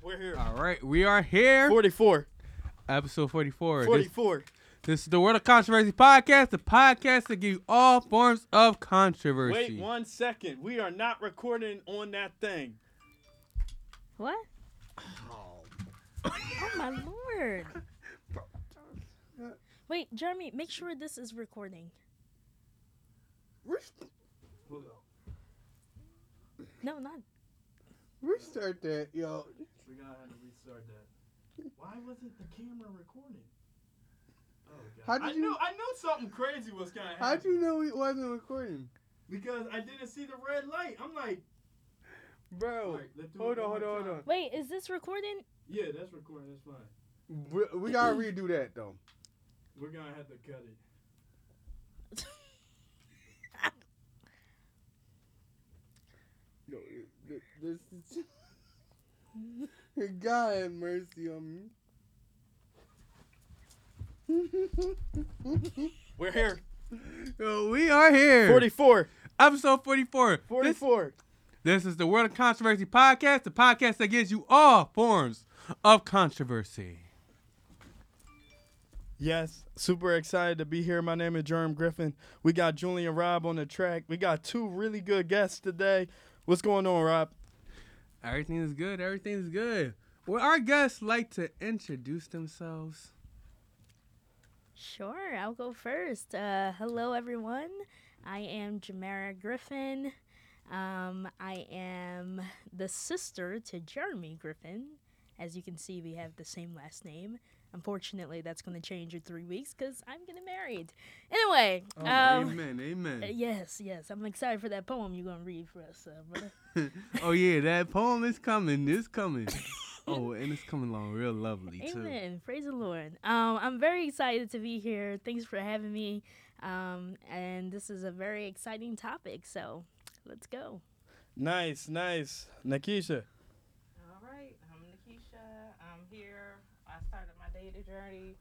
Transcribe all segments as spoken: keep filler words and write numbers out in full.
We're here. All right, we are here. forty-four. Episode forty-four. forty-four. This, this is the World of Controversy podcast, the podcast that gives you all forms of controversy. Wait one second. We are not recording on that thing. What? Oh, oh my lord. Wait, Jeremy, make sure this is recording. No, not. Restart that, yo. We gotta have to restart that. Why wasn't the camera recording? Oh God! How did I you? knew I knew something crazy was gonna happen. How'd you know it wasn't recording, Because I didn't see the red light. I'm like, bro? all right, let's do Hold it on, one hold more on, hold time. on. Wait, is this recording? Yeah, that's recording. That's fine. We, we gotta redo that though. We're gonna have to cut it. No, it- this is. God have mercy on me. We're here. Yo, we are here. forty-four. Episode forty-four. This, forty-four. this is the World of Controversy podcast, the podcast that gives you all forms of controversy. Yes, super excited to be here. My name is Jerm Griffin. We got Julian Robb on the track. We got two really good guests today. What's going on, Rob? Everything is good. Everything is good. Would our guests like to introduce themselves? Sure, I'll go first. Uh, hello, everyone. I am Jamara Griffin. Um, I am the sister to Jeremy Griffin. As you can see, we have the same last name. Unfortunately, that's going to change in three weeks because I'm getting married. Anyway. Oh, um, amen. Amen. uh, yes, yes. I'm excited for that poem you're going to read for us, uh, brother. Oh, yeah, that poem is coming. It's coming. Oh, and it's coming along real lovely, too. Amen. Praise the Lord. Um, I'm very excited to be here. Thanks for having me. Um, and this is a very exciting topic, so let's go. Nice, nice. Nakisha. All right, I'm Nakisha. I'm here. I started my dating journey.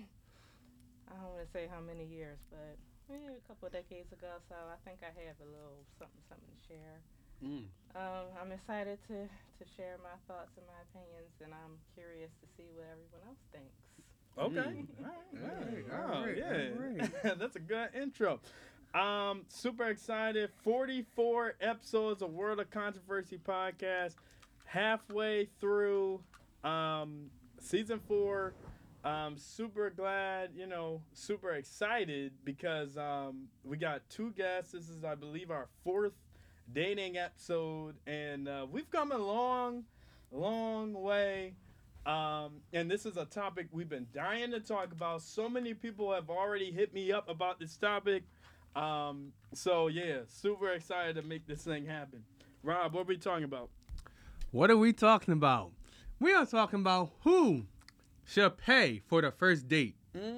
I don't want to say how many years, but eh, a couple of decades ago. So I think I have a little something, something to share. Mm. Um, I'm excited to to share my thoughts and my opinions, and I'm curious to see what everyone else thinks. Okay. Mm. All right. All right, Oh, all right, yeah. all That's a good intro. Um, super excited. forty-four episodes of World of Controversy podcast. Halfway through um, season four. Um, super glad, you know, super excited because um, we got two guests. This is, I believe, our fourth dating episode, and uh, we've come a long, long way. Um, and this is a topic we've been dying to talk about. So many people have already hit me up about this topic. Um, so yeah, super excited to make this thing happen. Rob, what are we talking about? What are we talking about? We are talking about who should pay for the first date.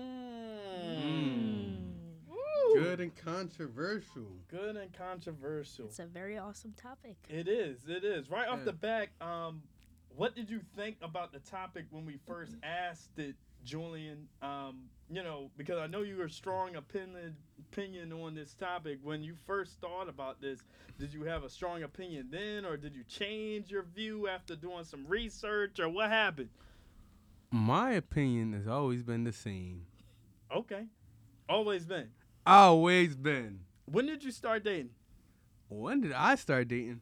Mm. Mm. Good and controversial. Good and controversial. It's a very awesome topic. It is. It is. Right off Yeah. the back, um, what did you think about the topic when we first asked it, Julian? Um, you know, because I know you were strong opinion opinion on this topic. When you first thought about this, did you have a strong opinion then, or did you change your view after doing some research, or what happened? My opinion has always been the same. Okay. Always been. Always been. When did you start dating? When did I start dating?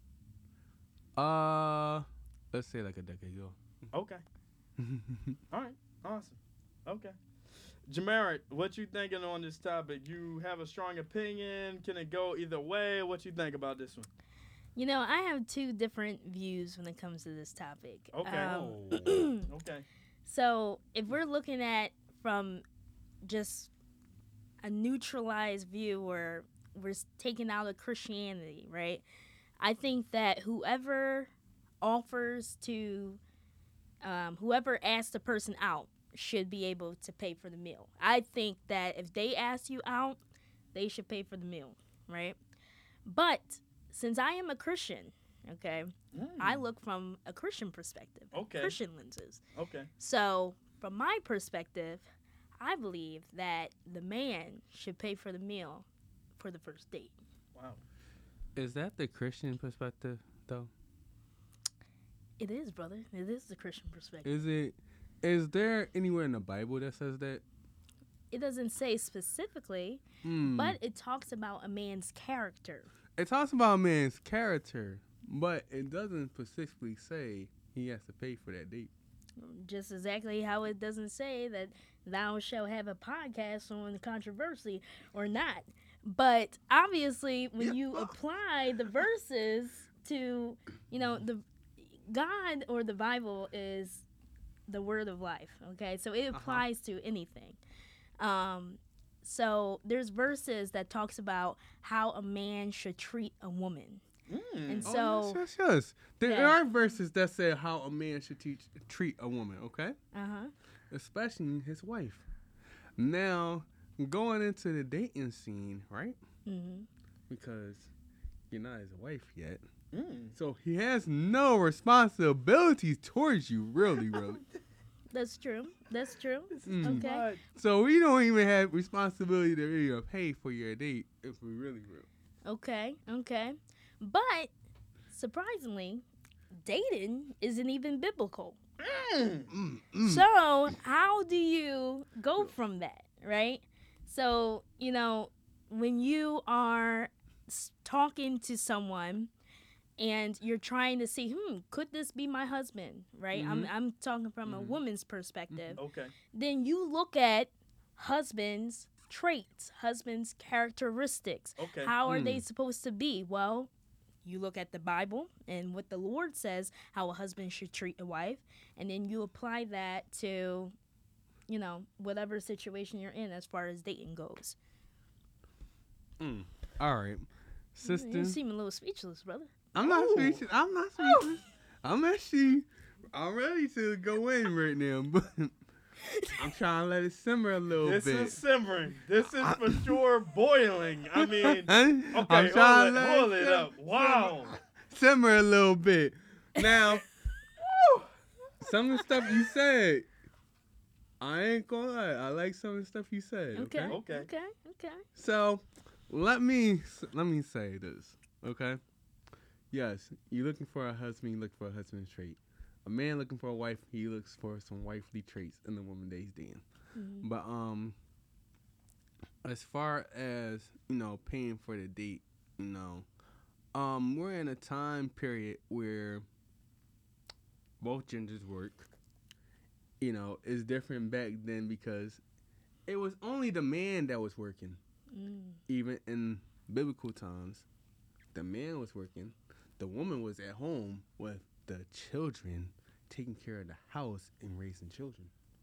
Uh, let's say like a decade ago. Okay. All right. Awesome. Okay. Jamarit, what you thinking on this topic? You have a strong opinion? Can it go either way? What you think about this one? You know, I have two different views when it comes to this topic. Okay. Um, Okay. So if we're looking at from just a neutralized view where we're s- taking out of Christianity, right? I think that whoever offers to, um, whoever asks the person out should be able to pay for the meal. I think that if they ask you out, they should pay for the meal, right? But since I am a Christian, okay, I look from a Christian perspective, Okay. Christian lenses. Okay. So, from my perspective, I believe that the man should pay for the meal for the first date. Wow. Is that the Christian perspective, though? It is, brother. It is the Christian perspective. Is it? Is there anywhere in the Bible that says that? It doesn't say specifically, Hmm. but it talks about a man's character. It talks about a man's character, but it doesn't specifically say he has to pay for that date. Just exactly how it doesn't say that thou shalt have a podcast on controversy or not. But obviously, when you apply the verses to, you know, the God or the Bible is the word of life. Okay, so it applies to anything. Um, so there's verses that talks about how a man should treat a woman, Mm. and Oh, so yes, yes, yes. There Yeah. are verses that say how a man should teach, treat a woman, okay? uh huh. Especially his wife. Now, going into the dating scene, right? hmm Because you're not his wife yet. Mm. So he has no responsibilities towards you, really, really. That's true. That's true. Mm. Okay. So we don't even have responsibility to really pay for your date if we really will. Okay. Okay. But surprisingly, dating isn't even biblical. Mm. Mm, mm. So how do you go from that, right? So, you know, when you are s- talking to someone and you're trying to see, hmm, could this be my husband, right? I'm I'm talking from a Mhm. woman's perspective. Okay. Then you look at husbands' traits, husbands' characteristics. Okay. How are Mm. they supposed to be? Well, you look at the Bible and what the Lord says how a husband should treat a wife, and then you apply that to, you know, whatever situation you're in as far as dating goes. Mm. All right. Sister. You seem a little speechless, brother. I'm not Ooh. speechless. I'm not speechless. I'm actually, I'm ready to go in right now, but I'm trying to let it simmer a little This bit. is simmering. This is for sure boiling. I mean, I'm okay, trying hold to it, let hold it sim- up. Wow. simmer a little bit. Now, some of the stuff you said, I ain't gonna lie. I like some of the stuff you said. Okay. Okay. Okay. Okay. Okay. So, let me let me say this. Okay. Yes, you're looking for a husband. You look for a husband's trait. A man looking for a wife, he looks for some wifely traits in the woman that he's dating. Mhm. But um, as far as you know, paying for the date, you know, um, we're in a time period where both genders work. You know, it's different back then because it was only the man that was working. Mm. Even in biblical times, the man was working. The woman was at home with the children, taking care of the house and raising children.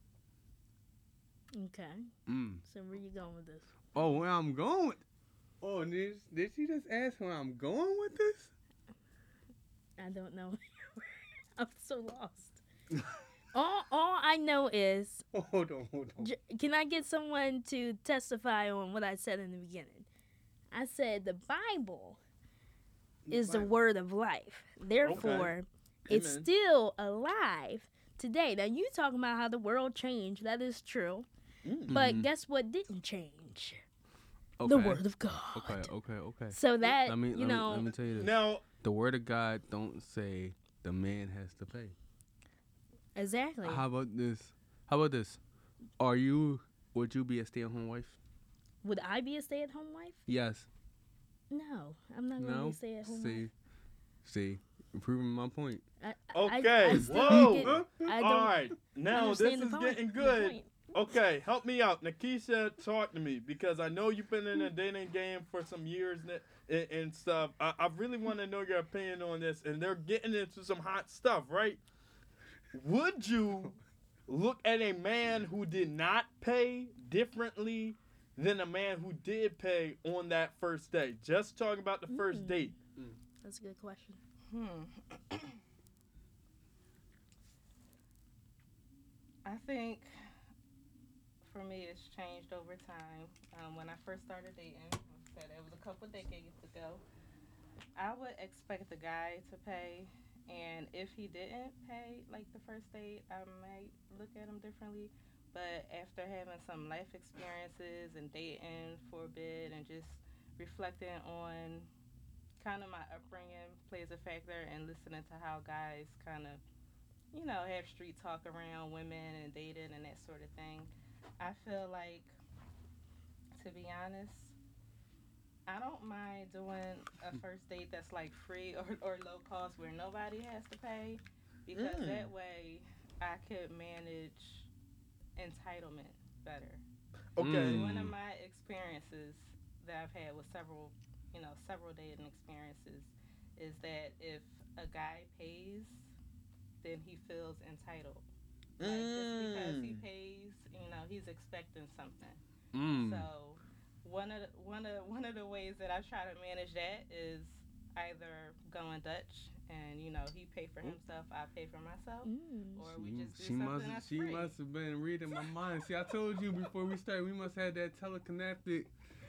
Okay. Mm. So where you going with this? Oh, where I'm going? With, oh, did, did she just ask where I'm going with this? I don't know. I'm so lost. all all I know is, Oh, hold on, hold on. j- can I get someone to testify on what I said in the beginning? I said the Bible is the Bible. word of life. Therefore, it's Amen. still alive today. Now you talking about how the world changed. That is true. Mm. But Mhm. guess what didn't change? Okay. The word of God. Okay, okay, okay. So that, Let me, you let, know, me, let me tell you this. Now, The word of God don't say the man has to pay. exactly. How about this? How about this? Are you, would you be a stay-at-home wife? Would I be a stay-at-home wife? Yes. No, I'm not going to No? be a stay-at-home wife. See, see, proving my point. I, I- Okay, I, I still whoa. get- I all don't right. Now this understand is the point- getting the good. point. Okay, help me out. Nakisha, talk to me because I know you've been in the dating game for some years n- and, and stuff. I, I really want to know your opinion on this, and they're getting into some hot stuff, right? Would you look at a man who did not pay differently than a man who did pay on that first date? Just talking about the first Mm. date. That's a good question. Hmm. I think for me it's changed over time. Um, when I first started dating, like I said it was a couple decades ago. I would expect the guy to pay, and if he didn't pay like the first date, I might look at him differently. But after having some life experiences and dating for a bit and just reflecting on kind of my upbringing plays a factor in listening to how guys kind of, you know, have street talk around women and dating and that sort of thing. I feel like, to be honest, I don't mind doing a first date that's like free or, or low cost where nobody has to pay, because Mm. that way I could manage entitlement better. Okay. Mm. One of my experiences that I've had with several, you know, several dating experiences is that if a guy pays, then he feels entitled. Like just because he Mm. pays, you know, he's expecting something. Mm. So one of the, one of one of the ways that I try to manage that is either going Dutch and, you know, he pay for himself, I pay for myself, Mm. or we just do she something must that's she free. must have been reading my mind. See, I told you before we started, we must have that teleconnected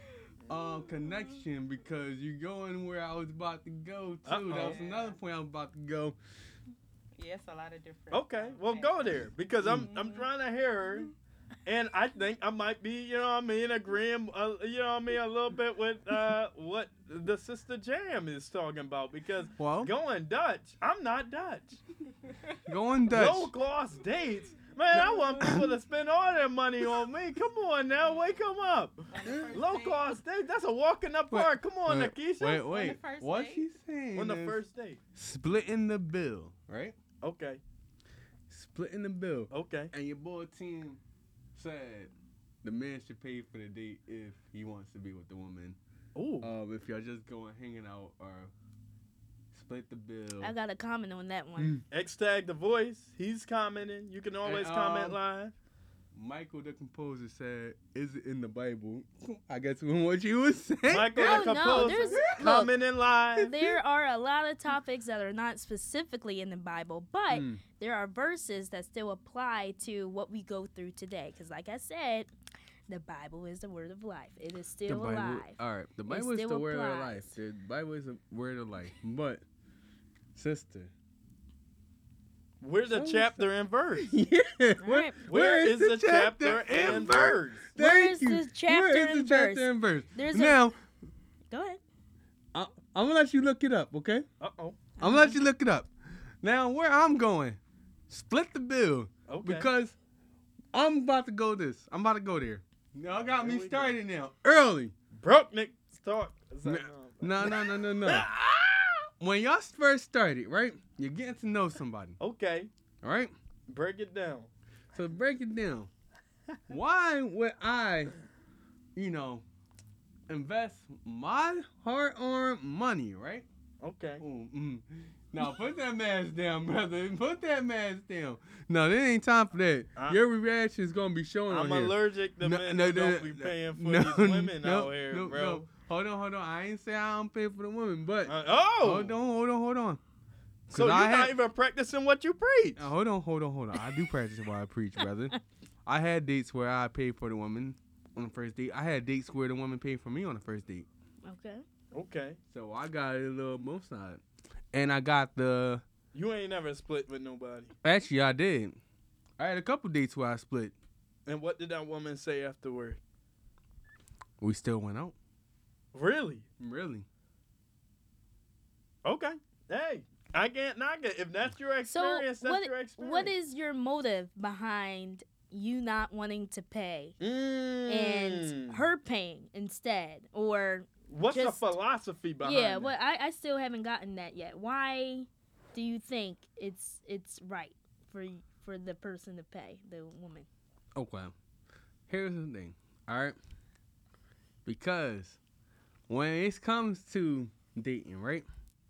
um connection, because you going where I was about to go too. That was Uh-oh. another point I was about to go. Yeah, it's a lot of different. Okay, um, well, go factors. there because I'm I'm Mhm. trying to hear her, and I think I might be, you know what I mean, agreeing, uh, you know what I mean, a little bit with uh, what the sister Jam is talking about, because Well, going Dutch, I'm not Dutch. going Dutch. Low cost dates, man. I want people to spend all their money on me. Come on now, wake them up. On the first Low date- cost date, that's a walk in the Wait, park. Come on, wait, Nakisha. Wait, wait. first What date? she's saying On the is first date. splitting the bill, right? Okay, Splitting the bill. okay. And your boy team said the man should pay for the date if he wants to be with the woman. Ooh. Um, if y'all just going hanging out or split the bill. I got a comment on that one. X tag the voice. He's commenting. You can always And, comment um, live. Michael the composer said, "Is it in the Bible?" I guess from what you was saying. Michael Oh, the no, composer there's- look. commenting live. There are a lot of topics that are not specifically in the Bible, but Mm. there are verses that still apply to what we go through today. Because, like I said, the Bible is the word of life. It is The still Bible, alive. all right. The Bible is still the word of applies. life. The Bible is the word of life. But, sister, Where's the So- chapter and verse? yeah, right. Where is the chapter and verse? Where Thank is you. the chapter Where is and the chapter verse? and verse? There's a- now, Go ahead. I, I'm gonna let you look it up, okay? Uh oh. I'm gonna let you look it up. Now, where I'm going, split the bill, Okay. because I'm about to go this. I'm about to go there. Y'all got Here me we go. started now early. Broke Nick start. No, no, no, no, no. When y'all first started, right? You're getting to know somebody, Okay. all right? Break it down. So break it down. Why would I, you know, invest my hard-earned money, right? Okay. Ooh, mm. Now put that mask down, brother. Put that mask down. No, there ain't time for that. I- Your reaction is gonna be shown I'm on here. allergic to No, men no, who no, don't be no, paying for no, these women no, out here, no, bro. no. Hold on, hold on. I ain't say I don't pay for the women, but Uh, oh. hold on, hold on, hold on. So you're I not had- even practicing what you preach. Uh, hold on, hold on, hold on. I do practice what I preach, brother. I had dates where I paid for the woman on the first date. I had dates where the woman paid for me on the first date. Okay. Okay. So I got it a little both sides. And I got the You ain't never split with nobody. actually I did. I had a couple dates where I split. And what did that woman say afterward? We still went out. Really? Really? Okay. Hey, I can't knock it. If that's your So, experience, that's what, your experience. what is your motive behind you not wanting to pay Mm. and her paying instead? Or, What's just- the philosophy behind yeah, it? well, I, I still haven't gotten that yet. Why do you think it's it's right for y- for the person to pay, the woman? Okay. Here's the thing. All right. Because when it comes to dating, right?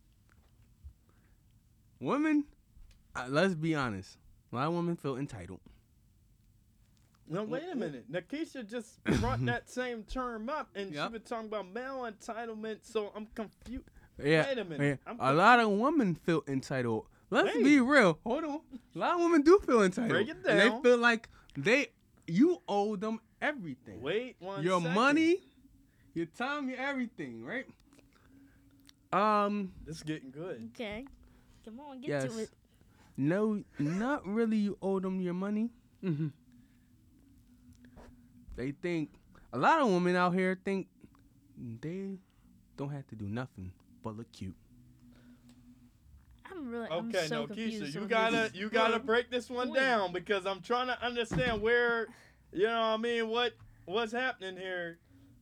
Women, uh, let's be honest. A lot of women feel entitled. No, wait a minute. Nakisha just brought that same term up, and Yep. she was talking about male entitlement, so I'm confused. Yeah. Wait a minute. yeah. I'm A lot of women feel entitled. Let's Wait. be real. Hold on. A lot of women do feel entitled. Break it And down. they feel like they you owe them everything. Wait one your second. money, your time, your everything, right? Um, This is getting good. Okay. Come on, get yes. to it. No, not really. You owe them your money. hmm They think a lot of women out here think they don't have to do nothing Papa look cute. I'm really I'm Okay, so no, confused Keisha, you on gotta this. you gotta Well, break this one wait. down because I'm trying to understand where, you know, what I mean, what what's happening here.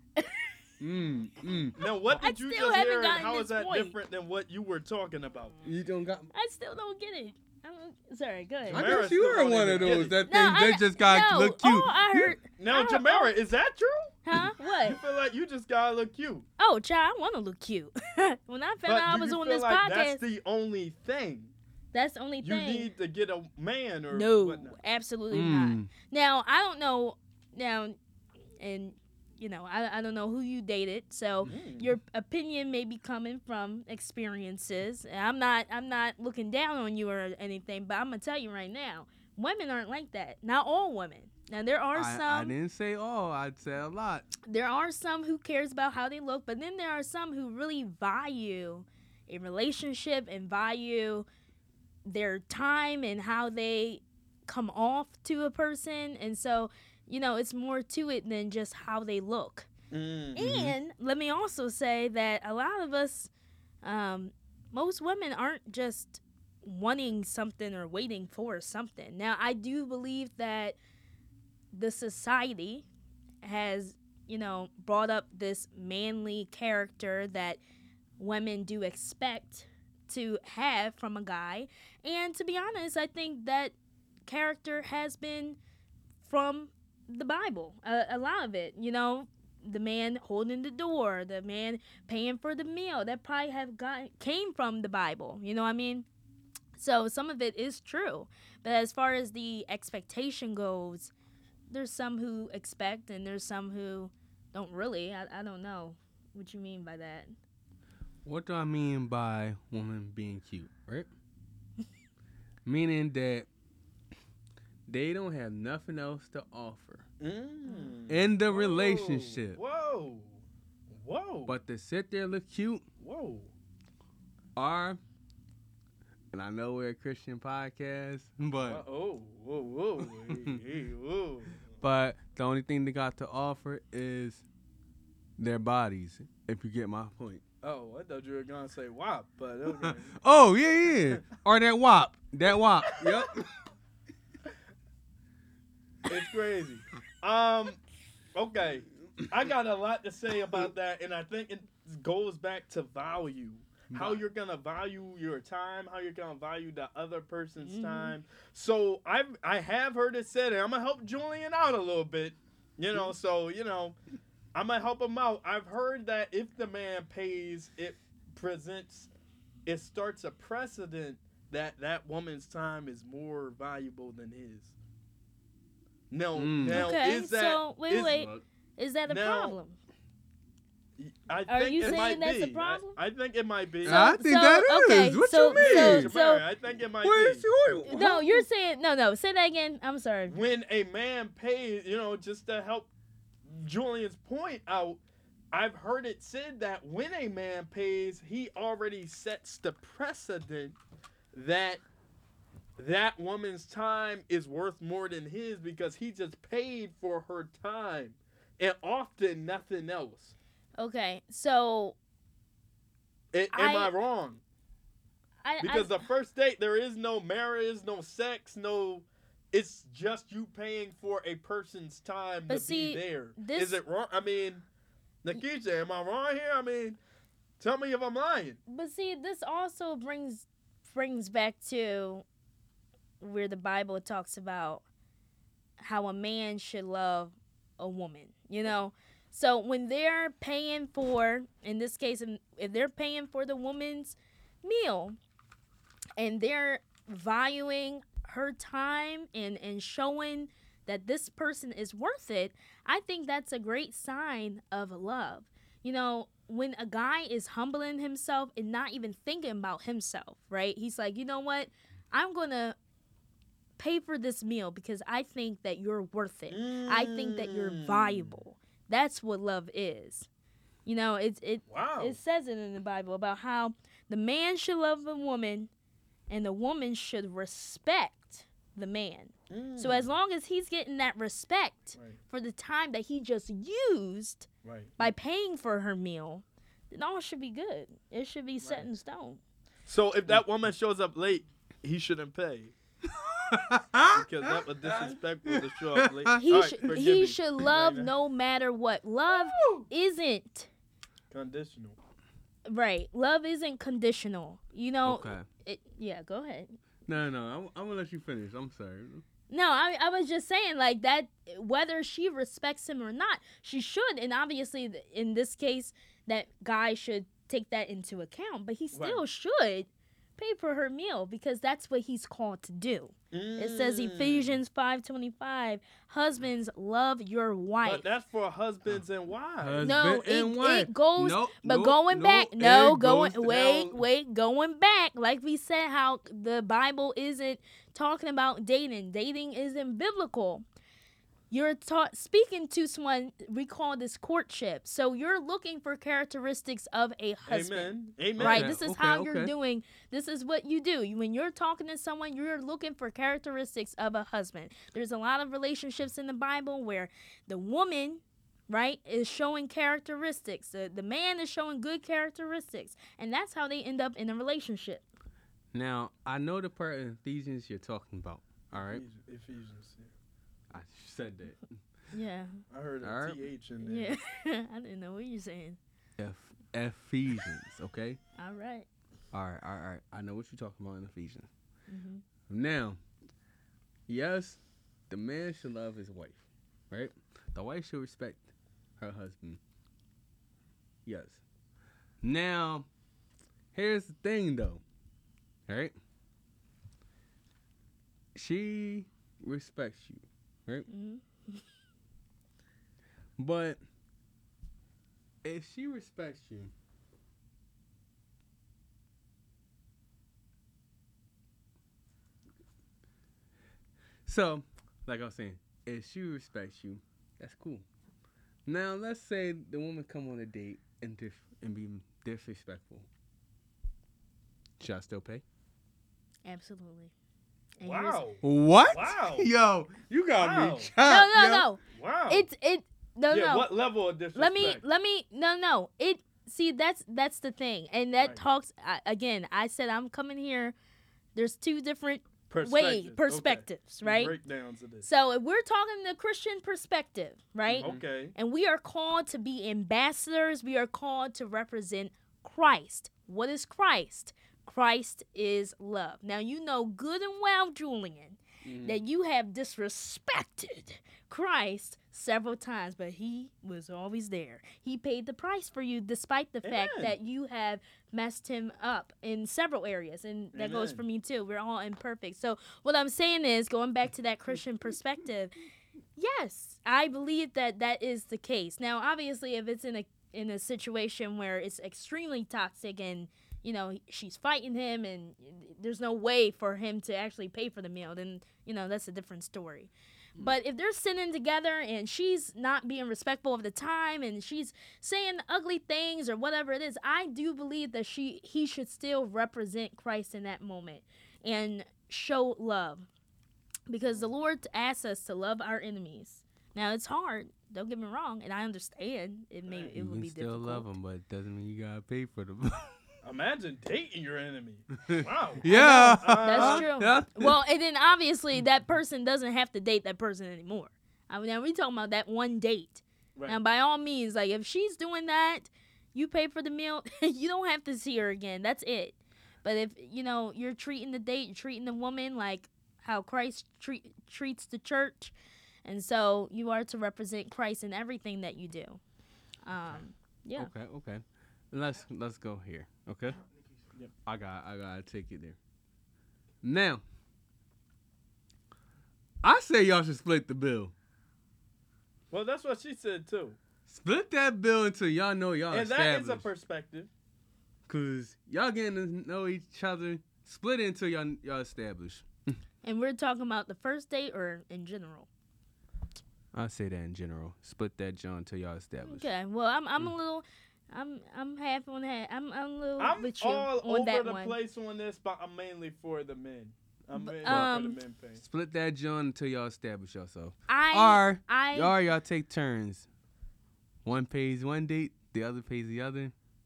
Mm, mm. Now, what I did you still just haven't hear, and gotten how this is that point. different than what you were talking about? You don't got. I still don't get it. I don't, sorry, go ahead. I Jamara guess you still are don't one even of get those it. that No, think I, they just gotta no, look cute. Oh, I heard. Now, I- Jamara, is that true? Huh? You What? feel like you just gotta look cute. Oh, child, I want to look cute. When I found But out I do was you on feel this like podcast, that's the only thing? that's the only You thing. need to get a man or No, whatnot. absolutely not. Mm. Now, I don't know. Now, and you know, I, I don't know who you dated, so Mm. your opinion may be coming from experiences. And I'm not I'm not looking down on you or anything, but I'm gonna tell you right now, women aren't like that. Not all women. Now there are I, I some didn't say all. I'd say a lot. there are some who cares about how they look, but then there are some who really value a relationship and value their time and how they come off to a person. And so, you know, it's more to it than just how they look. Mm. And let me also say that a lot of us, um, most women aren't just wanting something or waiting for something. Now, I do believe that the society has, you know, brought up this manly character that women do expect to have from a guy. And to be honest, I think that character has been from the Bible. A, a lot of it, you know, the man holding the door, the man paying for the meal, that probably have got came from the Bible. You know what I mean? So some of it is true. But as far as the expectation goes, there's some who expect and there's some who don't really. I, I don't know what you mean by that. What do I mean by woman being cute, right? Meaning that they don't have nothing else to offer Mm. in the Whoa. relationship. Whoa. Whoa. But to sit there look cute Whoa. are, and I know we're a Christian podcast, but Uh, oh. Whoa. Whoa. hey, hey, whoa. but the only thing they got to offer is their bodies, if you get my point. Oh, I thought you were gonna say W A P, but okay. Oh, yeah, yeah. Or that W A P. That W A P. Yep. It's crazy. Um, okay. I got a lot to say about that, and I think it goes back to value. How you're gonna value your time, how you're gonna value the other person's Mhm. time. So I've I have heard it said, and I'm gonna help Julian out a little bit. You know, so you know, I'm gonna help him out. I've heard that if the man pays, it presents, it starts a precedent that that woman's time is more valuable than his. No, Mm. now Okay, is that so wait, is- wait. Is that a Now- problem? I Are think you it saying might that's a be. problem? I, I think it might be. So- I think so, that is. okay, What so- you mean? so- Jamari, I think it might Where's be. your... No, you're saying no, no. Say that again. I'm sorry. When a man pays, you know, just to help Julian's point out, I've heard it said that when a man pays, he already sets the precedent that that woman's time is worth more than his because he just paid for her time and often nothing else. Okay, so A- am I, I- wrong? I, Because I the first date, there is no marriage, no sex, no. It's just you paying for a person's time But to see, be there. this- Is it wrong? I mean, Nikisha, am I wrong here? I mean, tell me if I'm lying. but see, this also brings brings back to where the Bible talks about how a man should love a woman. You know, so when they're paying for, in this case, if they're paying for the woman's meal, and they're valuing her time and and showing that this person is worth it, I think that's a great sign of love. You know, when a guy is humbling himself and not even thinking about himself, right? He's like, you know what? I'm going to pay for this meal because I think that you're worth it. I think that you're Mm. valuable. That's what love is. You know, it, it, Wow. it says it in the Bible about how the man should love the woman and the woman should respect the man. Mm. So as long as he's getting that respect Right. for the time that he just used Right. by paying for her meal, it all should be good. It should be set Right. in stone. So if that woman shows up late, he shouldn't pay. Because that was disrespectful to show up late. He All right, should forgive he me. should love Raina. no matter what. Love isn't Conditional. right. Love isn't conditional. You know. Okay. It, yeah. Go ahead. No, no, I'm, I'm gonna let you finish. I'm sorry. No, I I was just saying like that. Whether she respects him or not, she should. And obviously, th- in this case, that guy should take that into account. But he still Right. should pay for her meal because that's what he's called to do. It says Mm. Ephesians five twenty five. Husbands, love your wife. But that's for husbands and wives. Husband No, and it, wife. it goes, Nope, but nope, going nope, back, it no, goes going, to- wait, now- wait, going back, like we said, how the Bible isn't talking about dating. Dating isn't biblical. You're ta- speaking to someone, we call this courtship. So you're looking for characteristics of a husband. Amen. Amen. Right, Okay, this is okay, how you're okay. doing. This is what you do. You- When you're talking to someone, you're looking for characteristics of a husband. There's a lot of relationships in the Bible where the woman, right, is showing characteristics. The, the man is showing good characteristics. And that's how they end up in a relationship. Now, I know the part in Ephesians you're talking about. All right, Ephesians. Ephesians. I said that. Yeah. I heard a All right. T H in there. Yeah. I didn't know what you're saying. F- Ephesians. Okay. All right. All right. All right. All right. I know what you're talking about in Ephesians. Mhm. Now, yes, the man should love his wife, right? The wife should respect her husband. Yes. Now, here's the thing, though. All right? She respects you, right? Mhm. But if she respects you, so, like I was saying, if she respects you, that's cool. Now, let's say the woman come on a date and dif- and be disrespectful. Should I still pay? Absolutely. And here's- Wow. What? Wow. Yo, you got Wow. me. chopped, No, no, yo. no. Wow. It's it. No, yeah, no. what level of disrespect? let me let me no no it see that's that's the thing and that Right. talks I, again I said I'm coming here there's two different way Perspectives. perspectives Okay. right Breakdowns of this. so if we're talking the Christian perspective right Okay. and we are called to be ambassadors we are called to represent Christ. What is Christ? Christ is love. Now you know good and well, Julian, Mhm. that you have disrespected Christ several times, but he was always there. He paid the price for you despite the fact Amen. that you have messed him up in several areas. And that goes Amen. for me too. We're all imperfect. So what I'm saying is, going back to that Christian perspective, yes, I believe that that is the case. Now, obviously, if it's in a in a situation where it's extremely toxic and you know she's fighting him and there's no way for him to actually pay for the meal, then you know that's a different story. But if they're sitting together and she's not being respectful of the time and she's saying ugly things or whatever it is, I do believe that she he should still represent Christ in that moment and show love. Because the Lord asks us to love our enemies. Now it's hard, don't get me wrong, and I understand it may it You would can be still difficult. love them, but it doesn't mean you gotta pay for them. Imagine dating your enemy. Wow. Yeah. That's true. Yeah. Well, and then obviously that person doesn't have to date that person anymore. I mean, now we talking about that one date. Right. And by all means, like if she's doing that, you pay for the meal. You don't have to see her again. That's it. But if you know you're treating the date, you're treating the woman like how Christ treat, treats the church, and so you are to represent Christ in everything that you do. Um, yeah. Okay, okay. Let's let's go here. Okay. Yep. I got I gotta take it there. Now, I say y'all should split the bill. Well, that's what she said too. Split that bill until y'all know y'all And that is a established. perspective. Cause y'all getting to know each other. Split it until y'all y'all established. And we're talking about the first date or in general. I say that in general. Split that joint until y'all established. Okay. Well, I'm I'm a little, I'm I'm half on that. I'm I'm a little I'm with you all on over that the one. place on this, but I'm mainly for the men. I'm But, mainly um, for the men paying. Split that joint until y'all establish yourself. I Or I or y'all take turns. One pays one date, the other pays the other.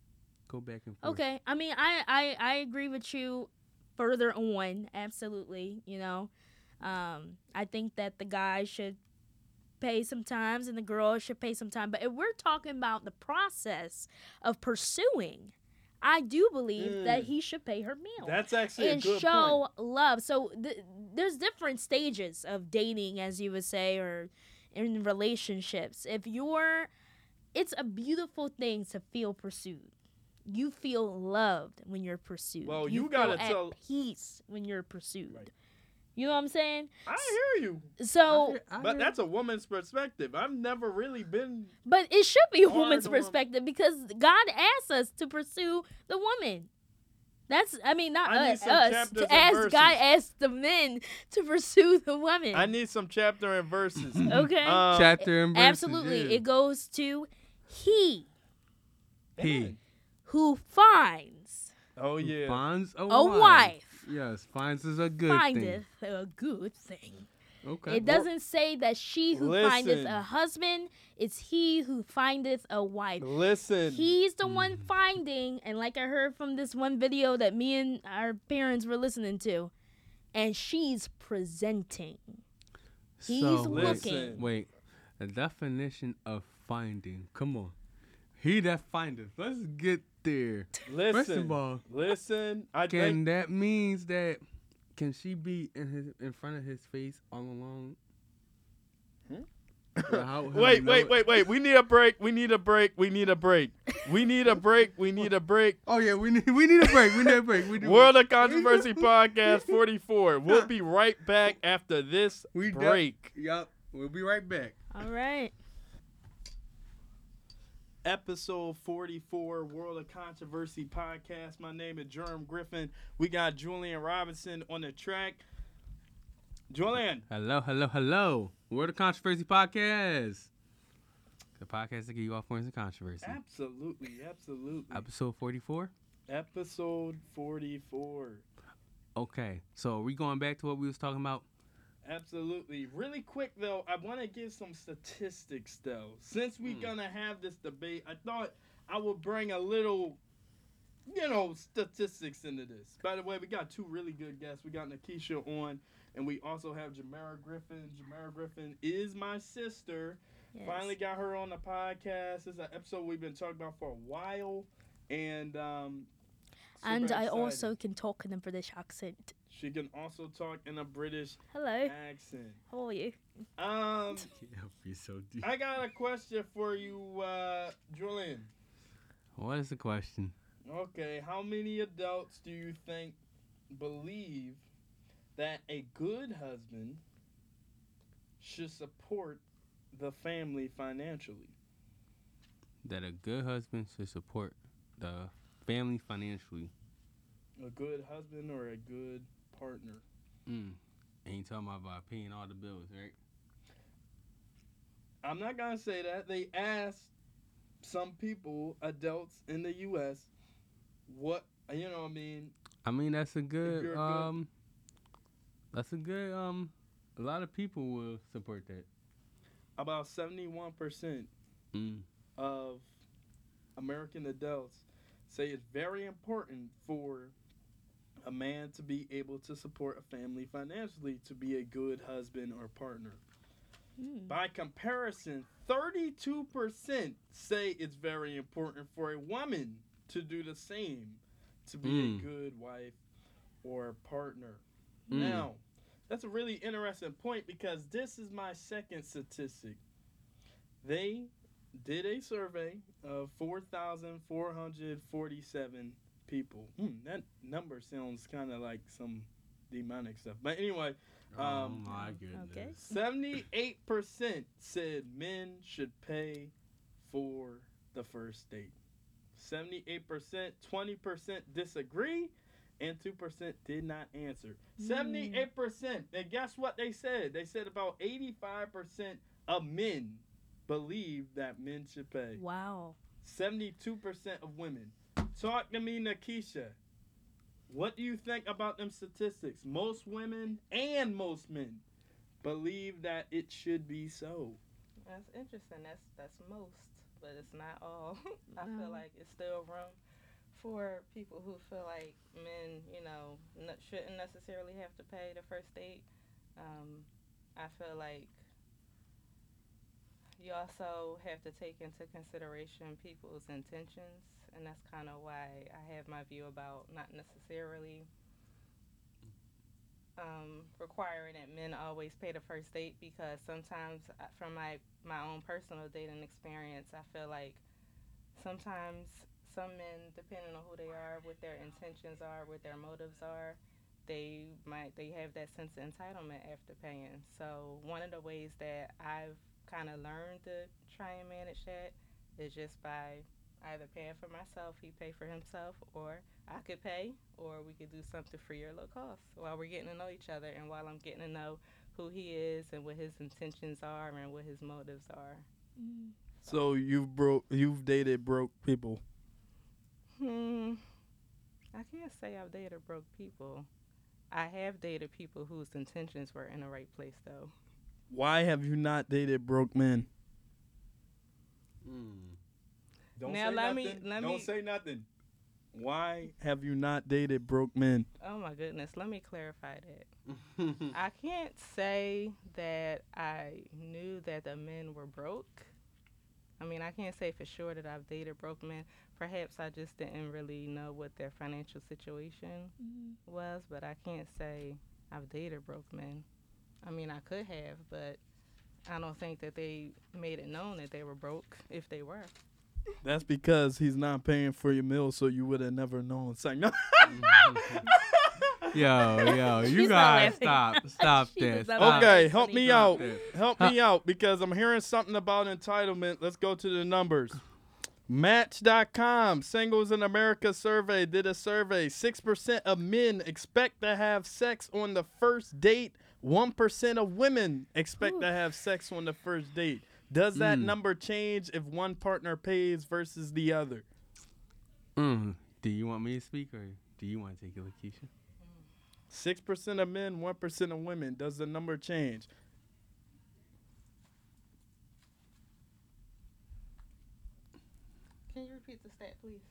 go back and forth. Okay, I mean, I, I, I agree with you further on, absolutely, you know. Um, I think that the guy should pay sometimes and the girl should pay some time. But if we're talking about the process of pursuing, I do believe Mm. that he should pay her meal. That's actually and a good show point. love. So th- there's different stages of dating, as you would say, or in relationships. If you're, it's a beautiful thing to feel pursued. You feel loved when you're pursued. Well, you, you feel gotta at tell- peace when you're pursued. Right. You know what I'm saying? I hear you, So, but that's a woman's perspective. I've never really been. but it should be a Hard woman's to wom- perspective because God asked us to pursue the woman. That's, I mean, not I need us. some us chapters to and ask verses. God asked the men to pursue the woman. I need some chapter and verses. Okay. Um, Chapter and verses. Absolutely. yeah. It goes to he He who finds Oh yeah. finds a, a wife. wife. Yes, finds is a good Findeth a good thing. thing. Okay. It doesn't say that she who findeth Listen. a husband, it's he who findeth a wife. Listen. He's the one Mm. finding, and like I heard from this one video that me and our parents were listening to, and she's presenting. He's so, looking. Listen. Wait, the definition of finding. Come on. He that findeth. Let's get there. Listen. First of all, Listen. I can think. that means that can she be in his in front of his face all along? Hmm? Well, how- how Wait, know wait, it- wait, wait. We need a break. We need a break. We need a break. We need a break. We need a break. Oh yeah, we need we need a break. We need a break. We do. World of Controversy Podcast forty-four. We'll be right back after this We def- break. Yup. We'll be right back. All right. Episode forty-four, World of Controversy Podcast. My name is Jerm Griffin. We got Julian Robinson on the track. Julian, Hello, hello, hello. World of Controversy Podcast. The podcast that give you all forms of controversy. absolutely, absolutely. Episode forty-four. Episode forty-four. Okay, so are we going back to what we was talking about? Absolutely. Really quick though, I want to give some statistics though. Since we're Hmm. gonna have this debate, I thought I would bring a little, you know, statistics into this. By the way, we got two really good guests. We got Nakisha on, and we also have Jamara Griffin. Jamara Griffin is my sister. Yes. Finally got her on the podcast. This is an episode we've been talking about for a while, and um. super And I excited. also can talk in a British accent. She can also talk in a British Hello. accent. How are you? Um. Yeah, be so deep. I got a question for you, uh, Julian. What is the question? Okay, how many adults do you think believe that a good husband should support the family financially? That a good husband should support the family financially. A good husband or a good partner? Mm. Ain't talking about paying all the bills, right? I'm not gonna say that. They asked some people, adults in the U S, what you know. What I mean, I mean, that's a you're good, good- um, that's a good, um, a lot of people will support that. about seventy-one percent Mm. of American adults say it's very important for a man to be able to support a family financially to be a good husband or partner. Mm. By comparison, thirty-two percent say it's very important for a woman to do the same to be Mm. a good wife or partner. Mm. Now, that's a really interesting point because this is my second statistic. They did a survey of four thousand four hundred forty-seven people. Hmm, that number sounds kind of like some demonic stuff. But anyway, oh Um, my goodness. okay. seventy-eight percent said men should pay for the first date. seventy-eight percent, twenty percent disagree, and two percent did not answer. Mm. seventy-eight percent. And guess what they said? They said about eighty-five percent of men believe that men should pay. Wow. seventy-two percent of women. Talk to me, Nakisha. What do you think about them statistics? Most women and most men believe that it should be so. That's interesting. That's that's most, but it's not all. I feel No. like it's still room for people who feel like men, you know, n- shouldn't necessarily have to pay the first date, um, I feel like you also have to take into consideration people's intentions, and that's kind of why I have my view about not necessarily um, requiring that men always pay the first date, because sometimes, uh, from my my own personal dating experience, I feel like sometimes some men, depending on who they are, what their intentions are, what their motives are, they might they have that sense of entitlement after paying. So one of the ways that I've kind of learned to try and manage that is just by either paying for myself, he pay for himself, or I could pay, or we could do something free or low cost while we're getting to know each other, and while I'm getting to know who he is and what his intentions are and what his motives are. Mm. So you've broke, you've dated broke people. Hmm. I can't say I've dated broke people. I have dated people whose intentions were in the right place, though. Why have you not dated broke men? Mm. Don't Now say let nothing. me- let Don't me- say nothing. Why have you not dated broke men? Oh my goodness, let me clarify that. I can't say that I knew that the men were broke. I mean, I can't say for sure that I've dated broke men. Perhaps I just didn't really know what their financial situation Mm. was, but I can't say I've dated broke men. I mean, I could have, but I don't think that they made it known that they were broke if they were. That's because he's not paying for your meal, so you would have never known. It's like, no. Yo, yo, you She's not guys laughing. stop, stop She that. does not Stop. laugh. Okay, That's help funny. me Stop out. that. Help me out because I'm hearing something about entitlement. Let's go to the numbers. Match dot com, Singles in America survey, did a survey. six percent of men expect to have sex on the first date. one percent of women expect Ooh. to have sex on the first date. Does that Mm. number change if one partner pays versus the other? Mm. Do you want me to speak or do you want to take it, Lakeisha? six percent of men, one percent of women. Does the number change? Can you repeat the stat, please?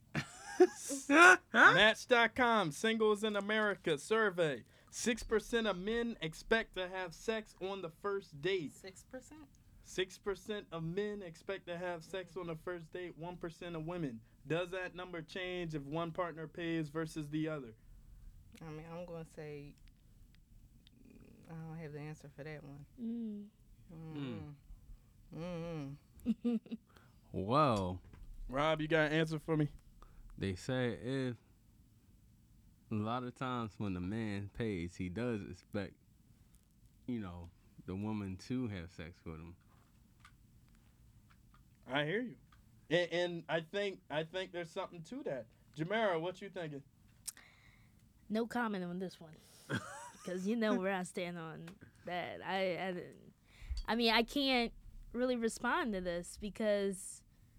Match dot com, Singles in America survey. six percent of men expect to have sex on the first date. Six percent. six percent of men expect to have sex on the first date. one percent of women. Does that number change if one partner pays versus the other? I mean, I'm going to say I don't have the answer for that one. Mm. Mm. Mm. Well, Rob, you got an answer for me? they say if a lot of times when the man pays, he does expect, you know, the woman to have sex with him. I hear you. And, and I think I think there's something to that. Jamara, what you thinking? No comment on this one, because you know where I stand on that. I, I, I mean, I can't really respond to this because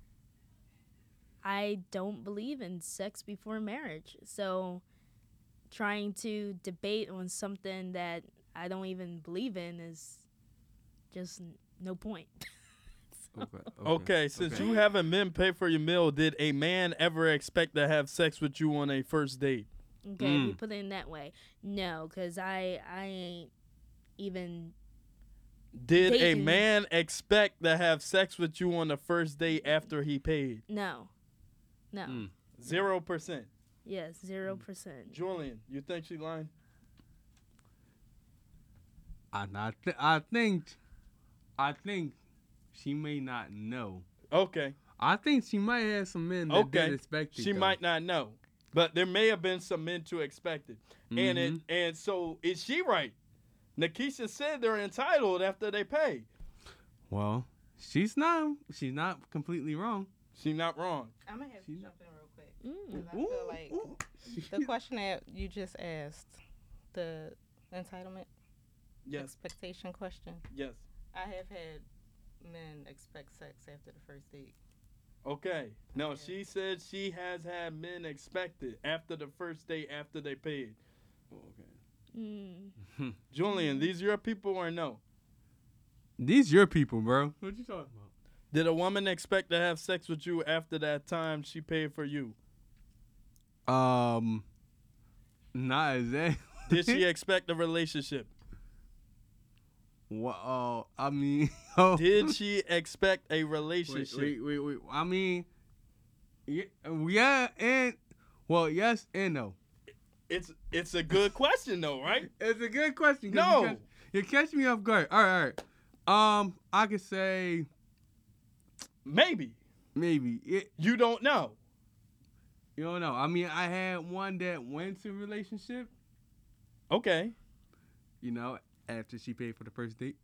I don't believe in sex before marriage. So trying to debate on something that I don't even believe in is just n- no point. Okay. Okay, since okay. you haven't men pay for your meal, did a man ever expect to have sex with you on a first date? Okay, if you Mm. put it in that way, no, because I, I ain't even Did a Dating. man expect to have sex with you on the first date after he paid? no, no. Mm. Zero percent. Yes, zero percent. Julian, you think she lying? I not th- I think I think she may not know. Okay. I think she might have some men that Okay. did expect it. She though. might not know. But there may have been some men to expect it. And it Mhm. and so is she right? Nakisha said they're entitled after they pay. Well, she's not. She's not completely wrong. She not wrong. I'm going to have to She- jump in real quick. Mm. 'Cause I feel like the question that you just asked, the entitlement Yes. expectation question, Yes. I have had men expect sex after the first date. Okay. No, Yeah. she said she has had men expect it after the first date after they paid. Mm. Julian, these your people or no? These your people, bro. What you talking about? Did a woman expect to have sex with you after that time she paid for you? Um, not exactly. Did she expect a relationship? Well, uh, I mean, oh, Did she expect a wait, relationship? wait, wait, wait. I mean, yeah, yeah, and well, yes and no. It's it's a good question though, right? It's a good question. 'Cause No. you catch, you catch me off guard. All right, all right. Um, I could say Maybe. maybe it. You don't know. You don't know. I mean, I had one that went to a relationship. Okay. You know, after she paid for the first date.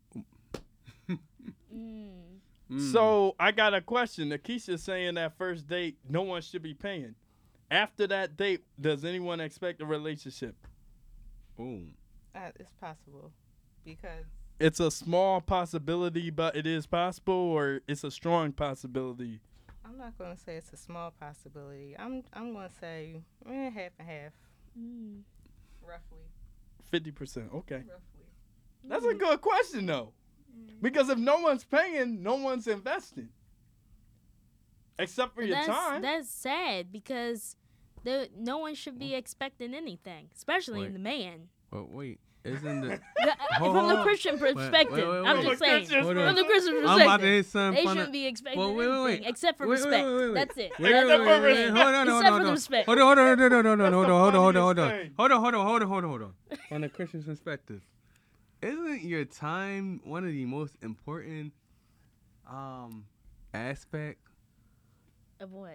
Mm. Mm. So I got a question. Nakisha's saying that first date, no one should be paying. After that date, does anyone expect a relationship? boom. Uh, it's possible because It's a small possibility, but it is possible, or it's a strong possibility. I'm not going to say it's a small possibility. I'm I'm going to say eh, half and half, Mm. roughly. fifty percent. Okay. Roughly. That's a good question, though. Because if no one's paying, no one's investing. Except for But your that's, time. That's sad because the, no one should be expecting anything, especially Wait. the man. But wait, isn't the Yeah, Hold From the on. Christian wait, perspective, wait, I'm wait. just saying. Christian Hold From on. the Christian I'm about to perspective, hit something they funny. shouldn't be expecting Well, wait, wait, anything wait. except for Wait, wait, respect. wait, wait, wait. That's it. Wait, That's wait, it. wait, wait, wait. Hold on, hold on, Except hold for on. the respect. Hold on, hold on, hold on, hold on, That's hold the on, hold on, hold on, hold funniest on. thing. Hold on, hold on, hold on, hold on, hold on. From the Christian perspective, isn't your time one of the most important um aspect Of what?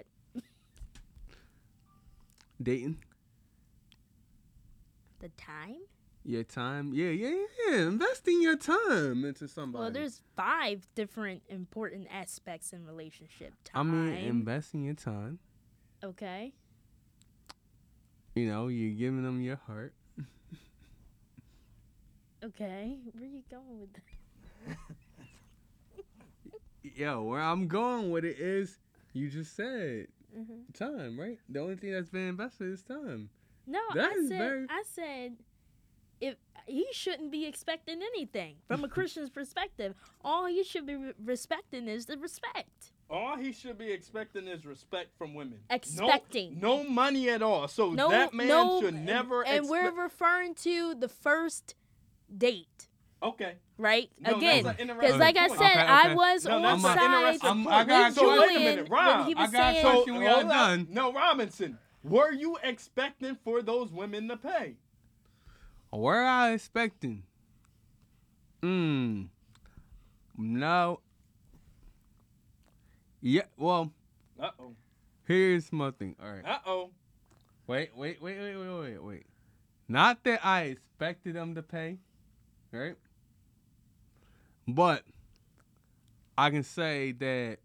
dating? The time? Your time, yeah, yeah, yeah. Investing your time into somebody. Well, there's five different important aspects in relationship. I Time. mean, investing your time. Okay. You know, you're giving them your heart. Okay. Where you going with that? Yo, where I'm going with it is, you just said Mhm. time, right? The only thing that's been invested is time. No, That I is said very- I said if he shouldn't be expecting anything from a Christian's perspective. All he should be re- respecting is the respect. All he should be expecting is respect from women. Expecting. No, no money at all. So No, that man no, should never And, and we're expect. referring to the first date, Okay. right? No, Again, that's an because interesting like I point. said, Okay, I okay. was No, on that's an sides interesting I'm- with I got So wait a Julian minute, when Rob, he I was got saying. question we hold are up. done. No, Robinson, were you expecting for those women to pay? Where I expecting? Mm. No. Yeah, well, Uh oh. here's my thing. All right. Uh oh. Wait, wait, wait, wait, wait, wait, wait. Not that I expected them to pay, right? But I can say that.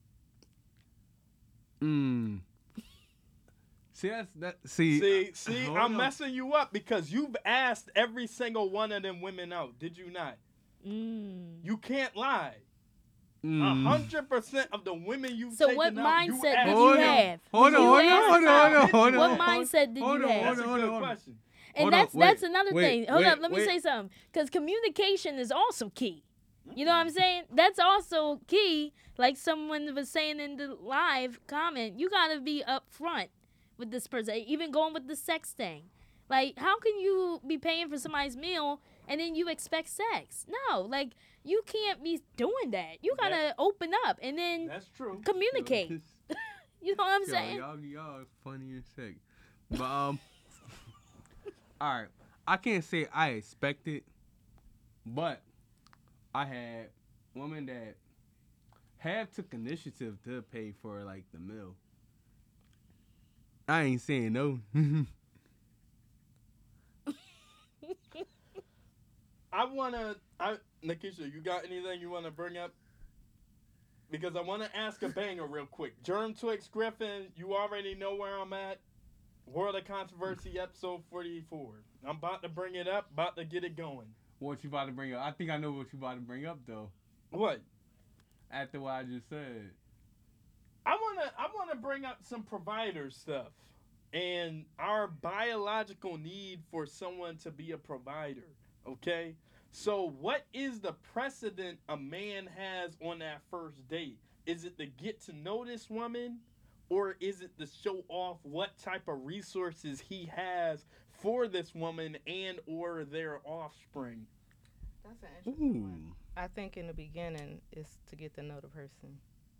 Mm. See, that's that. See, See, see, hold I'm on. messing you up because you've asked every single one of them women out. Did you not? Mm. You can't lie. A Mm. hundred percent of the women you've So taken what out, you mindset did asked you Hold on. have? Hold Did on, you hold on, ask hold on, how? hold on, hold on. What hold on. mindset did Hold you on, have? That's hold a on, good hold on. question. And Hold on, that's wait, that's another wait, thing. Hold wait, up, let me wait. say something. Because communication is also key. You know what I'm saying? That's also key. Like someone was saying in the live comment, you gotta be upfront with this person. Even going with the sex thing. Like, how can you be paying for somebody's meal and then you expect sex? No, like you can't be doing that. You gotta That- open up and then That's true. communicate. You know what I'm Yo, saying? y'all, y'all are funny as heck. But um, all right, I can't say I expected, but I had women that have took initiative to pay for like the meal. I ain't saying no. I wanna, I Nikisha, you got anything you wanna bring up? Because I wanna ask a banger real quick. Germ Twix Griffin, you already know where I'm at. World of Controversy, episode forty-four. I'm about to bring it up, about to get it going. What you about to bring up? I think I know what you about to bring up though. What? After what I just said. I wanna, I wanna bring up some provider stuff and our biological need for someone to be a provider. Okay, so what is the precedent a man has on that first date? Is it to get to know this woman, or is it to show off what type of resources he has for this woman and or their offspring? That's an interesting Ooh. one. I think in the beginning it's to get to know the person.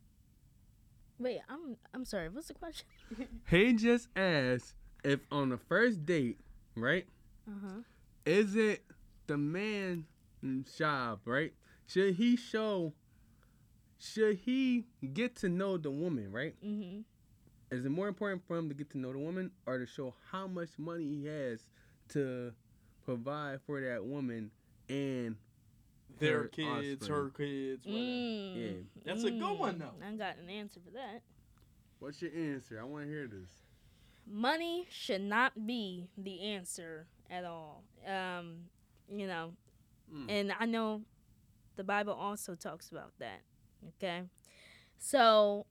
Wait, I'm I'm sorry. What's the question? He just asked if on the first date, right? Uh huh. Is it the man's job, right? Should he show? Should he get to know the woman, right? Mhm. Is it more important for him to get to know the woman or to show how much money he has to provide for that woman and Their her kids, offspring? her kids, whatever. Mm. Yeah. That's a good one, though. I got an answer for that. What's your answer? I want to hear this. Money should not be the answer at all. Um, you know, Mm. and I know the Bible also talks about that. Okay, so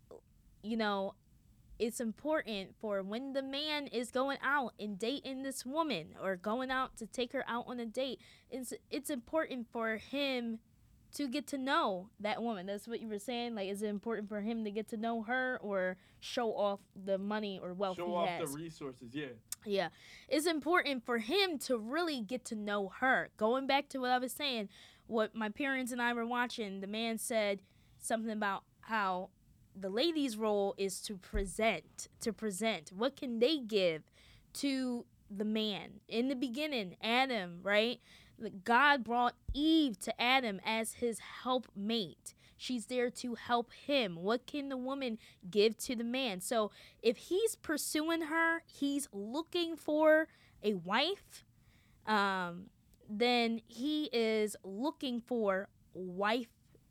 you know, it's important for when the man is going out and dating this woman or going out to take her out on a date, it's it's important for him to get to know that woman. That's what you were saying. Like, is it important for him to get to know her or show off the money or wealth Show he off has? the resources, yeah. Yeah. It's important for him to really get to know her. Going back to what I was saying, what my parents and I were watching, the man said something about how the lady's role is to present, to present. What can they give to the man? In the beginning, Adam, right? God brought Eve to Adam as his helpmate. She's there to help him. What can the woman give to the man? So if he's pursuing her, he's looking for a wife, um, then he is looking for wife,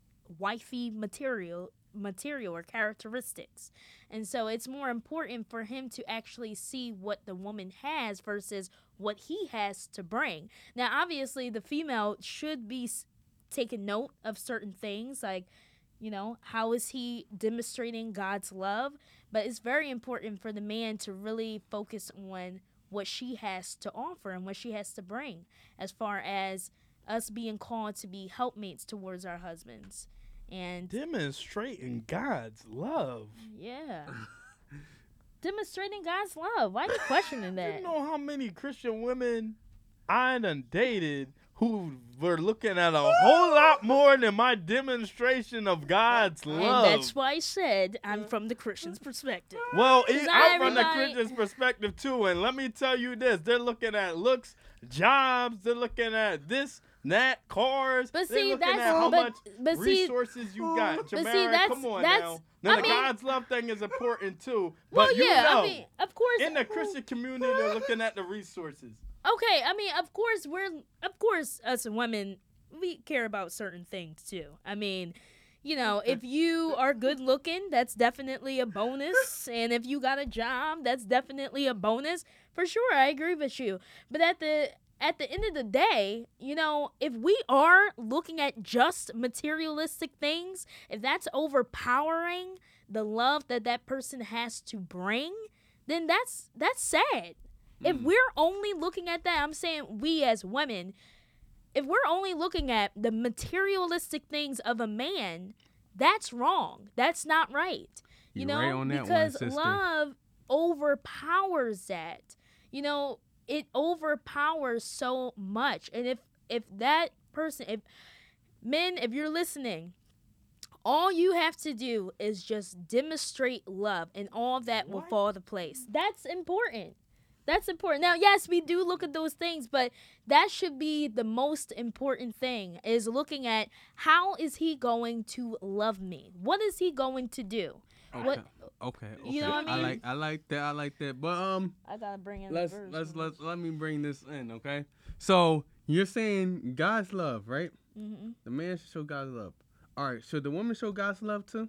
wifey material, material or characteristics. And so it's more important for him to actually see what the woman has versus what he has to bring. Now, obviously, the female should be s- taking note of certain things, like, you know, how is he demonstrating God's love? But it's very important for the man to really focus on what she has to offer and what she has to bring, as far as us being called to be helpmates towards our husbands. And Demonstrating God's love. yeah. Demonstrating God's love. Why are you questioning that? You know how many Christian women I done dated who were looking at a whole lot more than my demonstration of God's And love. that's why I said I'm from the Christian's perspective. Well, Is it, not I'm from the everybody- Christian's perspective too, and let me tell you this: they're looking at looks, jobs, they're looking at this, that, cars. But they're see, looking that's at how but, much but see, resources you got. but see, Jamara, that's- come on that's- now. Now I the mean- God's love thing is important too, well, but you yeah, know, I mean, of course. in the Christian community, they're looking at the resources. Okay, I mean, of course we're, of course, us women, we care about certain things too. I mean, you know, if you are good looking, that's definitely a bonus, and if you got a job, that's definitely a bonus for sure. I agree with you, but at the at the end of the day, you know, if we are looking at just materialistic things, if that's overpowering the love that that person has to bring, then that's that's sad. If we're only looking at that, I'm saying we as women, if we're only looking at the materialistic things of a man, that's wrong. That's not right. You You're know, right on that one, because sister. love overpowers that. You know, it overpowers so much. And if if that person, if men, if you're listening, all you have to do is just demonstrate love, and all that will What? fall into place. That's important. That's important. Now, yes, we do look at those things, but that should be the most important thing, is looking at how is he going to love me? What is he going to do? Okay. What- Okay. Okay. You know what I I mean? like. I like that. I like that. But um, I gotta bring in let's the verse. let's let's let me bring this in. Okay. So you're saying God's love, right? Mm-hmm. The man should show God's love. All right. Should the woman show God's love too?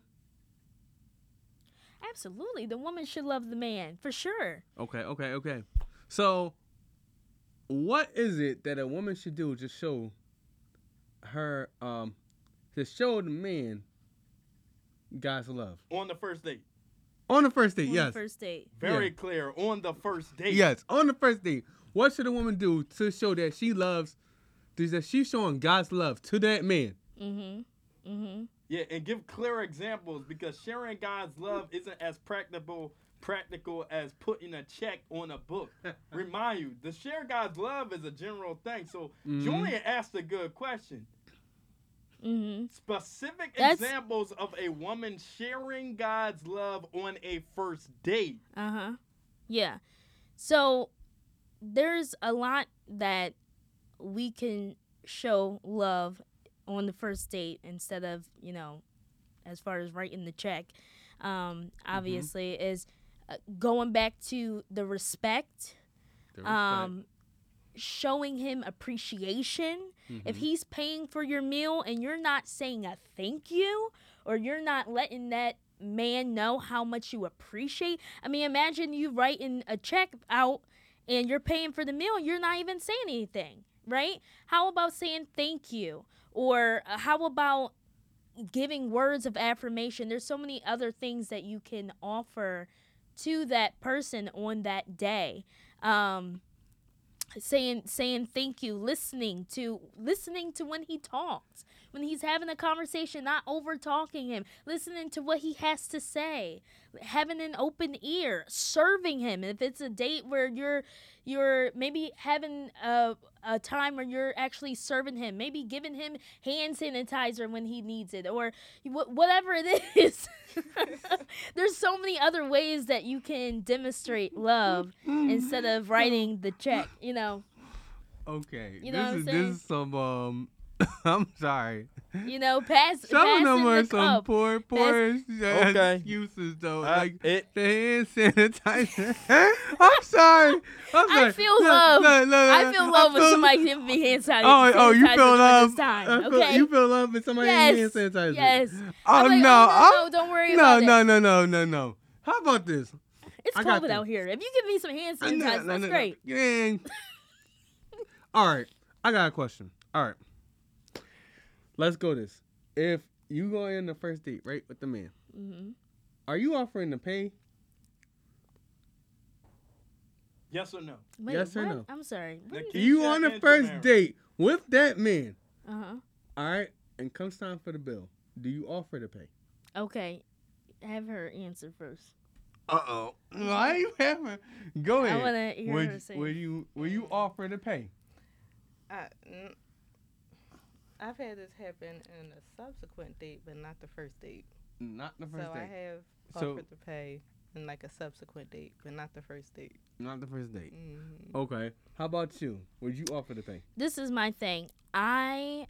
Absolutely, the woman should love the man for sure. Okay. Okay. Okay. So, what is it that a woman should do to show her um to show the man God's love On the first date. on the first date? On Yes. the first date. Very Yeah. clear. On the first date. Yes, on the first date. What should a woman do to show that she loves, that she's showing God's love to that man? Mm-hmm. Mm-hmm. Yeah, and give clear examples because sharing God's love isn't as practical practical as putting a check on a book. Remind you, the share God's love is a general thing. So Mhm. Julian asked a good question. Mm-hmm. Specific That's- examples of a woman sharing God's love on a first date. Uh huh. Yeah. So there's a lot that we can show love on the first date instead of, you know, as far as writing the check. Um, obviously, is uh, going back to the respect, The respect. um, showing him appreciation. If Mhm. he's paying for your meal and you're not saying a thank you, or you're not letting that man know how much you appreciate. I mean, imagine you writing a check out and you're paying for the meal and you're not even saying anything, right? How about saying thank you? Or uh, how about giving words of affirmation? There's so many other things that you can offer to that person on that day. Um, saying saying thank you, listening to listening to when he talks, when he's having a conversation, not over talking him, listening to what he has to say, having an open ear, serving him. If it's a date where you're you're maybe having a a time where you're actually serving him, maybe giving him hand sanitizer when he needs it, or wh- whatever it is. There's so many other ways that you can demonstrate love instead of writing the check, you know. Okay. You know this what I'm is saying? this is some um I'm sorry. You know, pass Some of passing them are the some cup. poor poor Okay. excuses though. Uh, like it, the hand sanitizer. I'm sorry. I'm sorry. I feel No, love. no, no, no, I no. feel love when feel- somebody gives me hand sanitizer. Oh, oh, you feel during love. this time, I feel- okay? You feel love when somebody Yes, hand sanitizer. yes. Oh I'm like, no. oh, no, I'm- no, don't worry no, about no, it. no, no, no, no. How about this? It's I got cold this. out here. If you give me some hand Uh, sanitizer, no, no, that's no, no. great. Yeah. All right, I got a question. All right, let's go this. If you go in the first date, right, with the man, hmm are you offering to pay? yes or no? Wait, Yes or what? no? I'm sorry. What Now, is- keep- You Keisha on the and first Tamara. date with that man, Uh-huh. all right, and comes time for the bill. Do you offer to pay? Okay. Have her answer first. Uh oh. Why you having? Go I ahead. want to hear would, her say. would you will you offer to pay? I, n- I've had this happen in a subsequent date, but not the first date. Not the first so I date. have So- offered to pay in like a subsequent date, but not the first date. Not the first date. Mm-hmm. Okay. How about you? Would you offer to pay? This is my thing. I,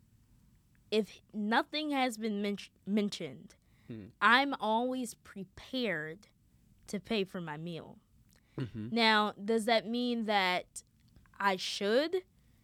if nothing has been men- mentioned, Hmm. I'm always prepared to pay for my meal. Mm-hmm. Now, does that mean that I should?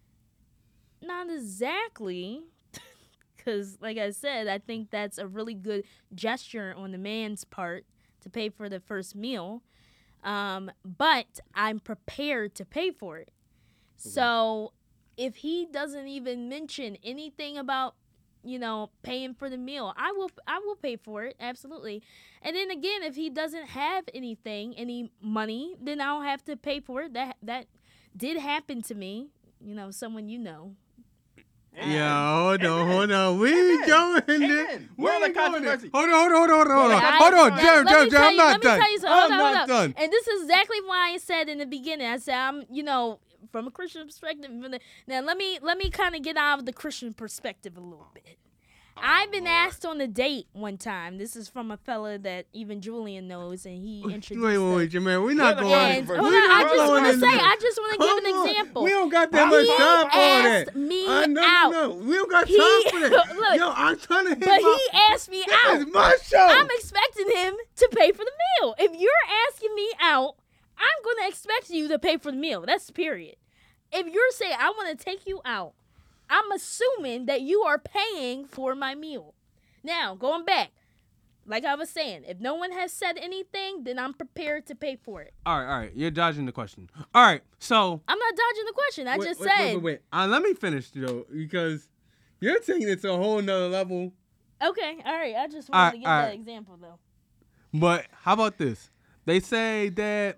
Not exactly. Because, like I said, I think that's a really good gesture on the man's part to pay for the first meal. Um, but I'm prepared to pay for it. So if he doesn't even mention anything about, you know, paying for the meal, I will I will pay for it, absolutely. And then again, if he doesn't have anything, any money, then I'll have to pay for it. That that did happen to me, you know, someone you know. Yeah, hold on, Amen. hold on. We Amen. going there. Amen. We World of ain't going there. controversy. Hold on, hold on, hold on, hold on. World of Hold on, controversy. Jerry, Let Jerry, me Jerry, tell I'm you- not let me done. tell you something. I'm Hold on, hold not on. done. And this is exactly why I said in the beginning. I said I'm, you know, from a Christian perspective. from the- Now let me let me kind of get out of the Christian perspective a little bit. I've been asked on a date one time. This is from a fella that even Julian knows, and he Wait, introduced. wait, us. wait, Jermaine. We're not World of going. And controversy. hold We're on, I not just going want to into say, that. I just want to give an Come on. example. We don't got that He much time for all that. asked me Uh, no, out. no, no. We don't got He- time for that. look, Yo, I'm trying to hit But my... he asked me This out. is my show. I'm expecting him to pay for the meal. If you're asking me out, I'm going to expect you to pay for the meal. That's period. If you're saying I want to take you out, I'm assuming that you are paying for my meal. Now, going back, like I was saying, if no one has said anything, then I'm prepared to pay for it. All right, all right. You're dodging the question. All right, so... I'm not dodging the question. I wait, just wait, said. Wait, wait, wait. Uh, let me finish, though, because you're taking it to a whole nother level. Okay, all right. I just All wanted right, to give all that right. example, though. But how about this? They say that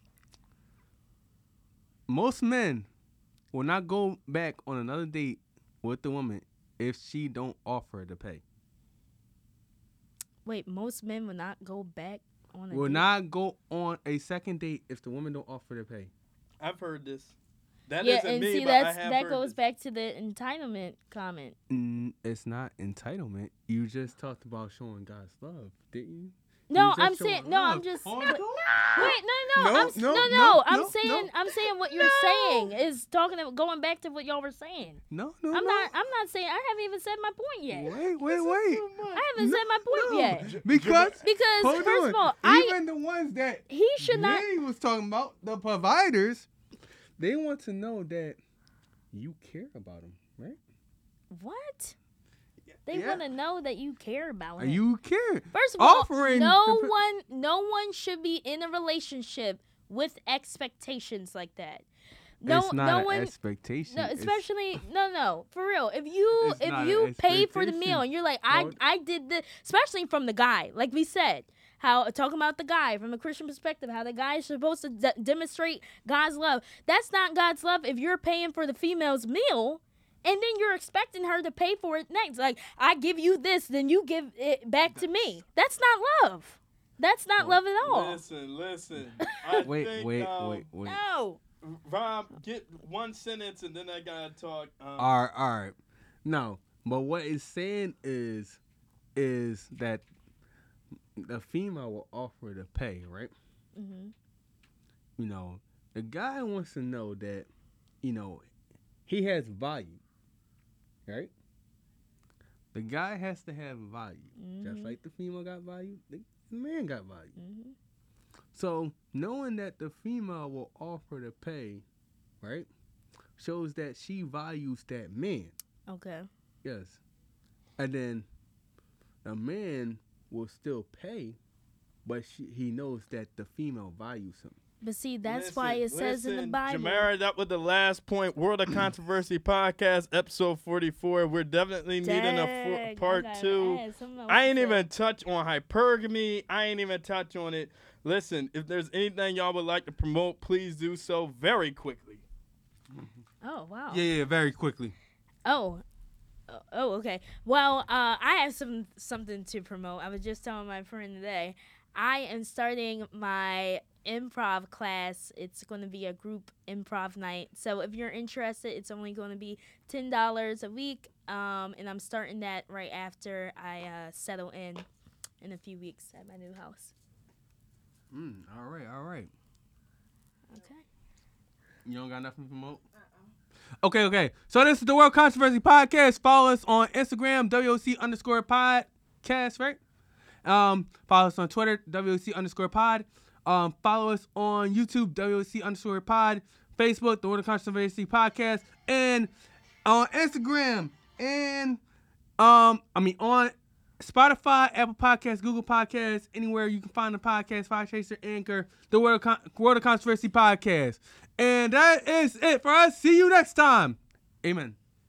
most men will not go back on another date with the woman if she don't offer to pay. Wait, most men will not go back on a Will date? not go on a second date if the woman don't offer to pay. I've heard this. That Yeah, isn't and me, see but I that's have that heard goes this. back to the entitlement comment. Mm, it's not entitlement. You just talked about showing God's love, didn't you? No, just I'm showing saying no. I'm love. just Oh, wait. no. Wait, no, no, No, I'm s- no, no, no. no, I'm no, saying no. I'm saying what you're saying is talking about going back to what y'all were saying. No, no, I'm no. not. I'm not saying. I haven't even said my point yet. Wait, wait, wait. I haven't said my point No, yet. because Because hold first on. of all, I even the ones that he should not. Jay was talking about, the providers, they want to know that you care about them, right? What? They Yeah. want to know that you care about Are him. you care? First of all, offering no the- one, no one should be in a relationship with expectations like that. No, it's not no an one. expectation. No, It's- especially no, no, for real. If you It's not if an you pay for the expectation. meal and you're like, I Hold- I did this, especially from the guy, like we said, how talking about the guy from a Christian perspective, how the guy is supposed to de- demonstrate God's love. That's not God's love if you're paying for the female's meal. And then you're expecting her to pay for it next. Like, I give you this, then you give it back to me. That's not love. That's not love at all. Listen, listen. I Wait, think, wait, um, wait, wait. No. Rob, get one sentence and then I gotta talk. Um, All right, all right. No, but what it's saying is, is that the female will offer to pay, right? hmm You know, the guy wants to know that, you know, he has value, right? The guy has to have value. Just Mhm. like the female got value, the man got value. hmm So knowing that the female will offer to pay, right, shows that she values that man. Okay. Yes. And then a man will still pay, but she, he knows that the female values him. But see, that's listen, why it says in the listen, Bible. Jamara, that was the last point. World of Controversy podcast, episode forty-four. We're definitely needing a Dang, four, I part gotta two. add something else I ain't to even touch on hypergamy. I ain't even touch on it. Listen, if there's anything y'all would like to promote, please do so very quickly. say. Oh wow. Yeah, yeah, very quickly. Oh. Oh, oh, okay. Well, uh, I have some something to promote. I was just telling my friend today. I am starting my improv class. It's going to be a group improv night. So if you're interested, it's only going to be ten dollars a week. Um, and I'm starting that right after I uh, settle in in a few weeks at my new house. Mm, all right, all right. Okay. You don't got nothing to promote? Okay, okay. So this is the World Controversy Podcast. Follow us on Instagram, W O C underscore podcast, right? Um, follow us on Twitter, W O C underscore pod. Um, follow us on YouTube, W O C underscore pod. Facebook, the World Controversy Podcast. And on Instagram and, um, I mean, on Spotify, Apple Podcasts, Google Podcasts, anywhere you can find the podcast, Fire Chaser, Anchor, the World of, Con- World of Controversy Podcast. And that is it for us. See you next time. Amen.